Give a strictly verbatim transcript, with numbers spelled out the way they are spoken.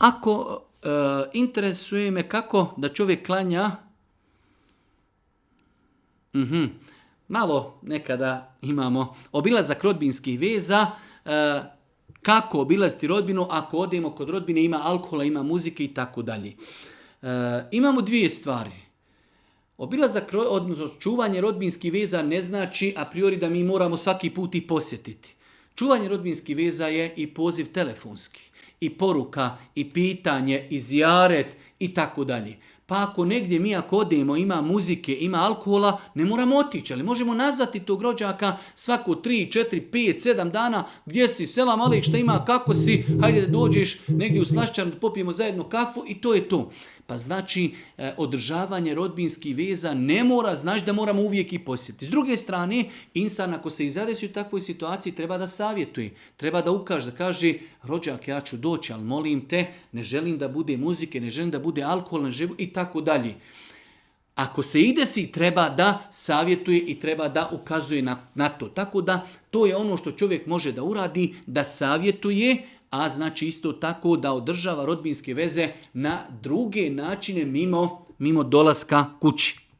Ako e, interesuje me kako da čovjek klanja, mhm, malo nekada imamo obilazak rodbinskih veza, e, kako obilaziti rodbinu ako odemo kod rodbine, ima alkohola, ima muzike i tako dalje. Imamo dvije stvari. Obilazak, odnosno čuvanje rodbinskih veza ne znači a priori da mi moramo svaki put i posjetiti. Čuvanje rodbinskih veza je i poziv telefonski, i poruka, i pitanje, i zijaret i tako dalje. Pa ako negdje mi ako odemo, ima muzike, ima alkohola, ne moramo otići, ali možemo nazvati tog rođaka svako tri, četiri, pet, sedam dana, gdje si, selam alejk, šta ima, kako si, hajde da dođeš negdje u slašćarnu, popijemo zajedno kafu i to je to. Pa znači, e, održavanje rodbinskih veza ne mora, znači da moramo uvijek i posjetiti. S druge strane, insan ako se izadesi u takvoj situaciji treba da savjetuje, treba da ukaže, da kaže, rođak ja ću doći, ali molim te, ne želim da bude muzike, ne želim da bude alkohol, ne želim i tako dalje. Ako se ide si, treba da savjetuje i treba da ukazuje na, na to. Tako da, to je ono što čovjek može da uradi, da savjetuje, a znači isto tako da održava rodbinske veze na druge načine mimo, mimo dolaska kući.